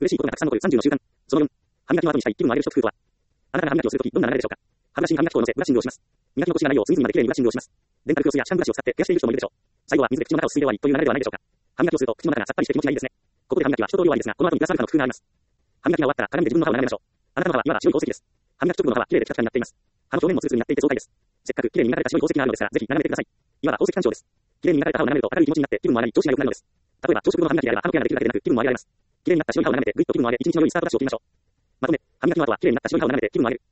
嬉しいことがたくさん残る30の習慣。その4、歯磨きの後にしたい気分を上げる一工夫とは。あなたが歯磨きをするとき、どんな流れでしょうか。歯ブラシに歯磨き粉を乗せ、ブラッシングをします。磨き残しがないよう隅々まできれいにブラッシングをします。デンタルフロスやシャンブラシを使ってケアしている人もいるでしょう。最後は水で口の中をすすいで終わりという流れではないでしょうか。歯磨きをすると口の中がさっぱりして気持ちがいいですね。ここで歯磨きは一通り終わりですが、この後にプラスアルファの工夫があります。歯磨きが終わったら鏡で自分の歯を眺めましょう。あなたの歯は今は白い宝石です。歯磨き直後の歯は綺麗でピカピカになっています。歯の表面もツルツルになっていて爽快です。せっかく綺麗に磨かれた白い宝石があるのですから、ぜひ眺めてください。いわば宝石鑑賞です。綺麗に磨かれた歯を眺めると明るい気持ちになって気分も上がり調子が良くなるのです。例えば朝食後の歯磨きであれば歯のケアができるだけでなく気分も上げられます。綺麗になった白い歯を眺めてグイッと気分を上げ一日の良いスタートダッシュを切りましょう。まとめ、歯磨きの後は綺麗になった白い歯を眺めて気分を上げる。